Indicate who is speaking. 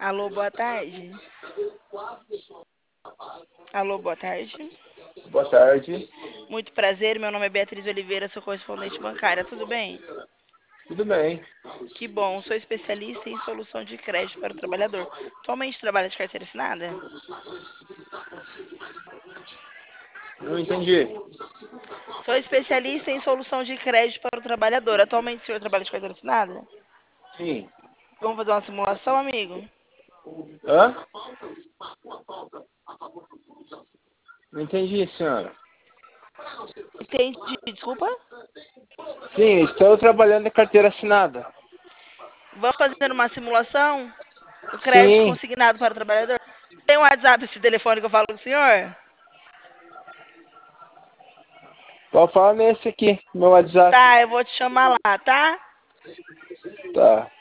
Speaker 1: Alô, boa tarde. Alô, boa tarde.
Speaker 2: Boa tarde.
Speaker 1: Muito prazer, meu nome é Beatriz Oliveira, sou correspondente bancária, tudo bem?
Speaker 2: Tudo bem?
Speaker 1: Que bom, sou especialista em solução de crédito para o trabalhador. Atualmente trabalha de carteira assinada?
Speaker 2: Não entendi.
Speaker 1: Sou especialista em solução de crédito para o trabalhador. Atualmente o senhor trabalha de carteira assinada?
Speaker 2: Sim.
Speaker 1: Vamos fazer uma simulação, amigo?
Speaker 2: Hã? Não entendi, senhora.
Speaker 1: Entendi, desculpa.
Speaker 2: Sim, estou trabalhando em carteira assinada.
Speaker 1: Vamos fazer uma simulação do crédito
Speaker 2: Sim.
Speaker 1: consignado para o trabalhador? Tem um WhatsApp esse telefone que eu falo com o senhor?
Speaker 2: Pode falar nesse aqui, meu WhatsApp.
Speaker 1: Tá, eu vou te chamar lá, tá?
Speaker 2: Tá.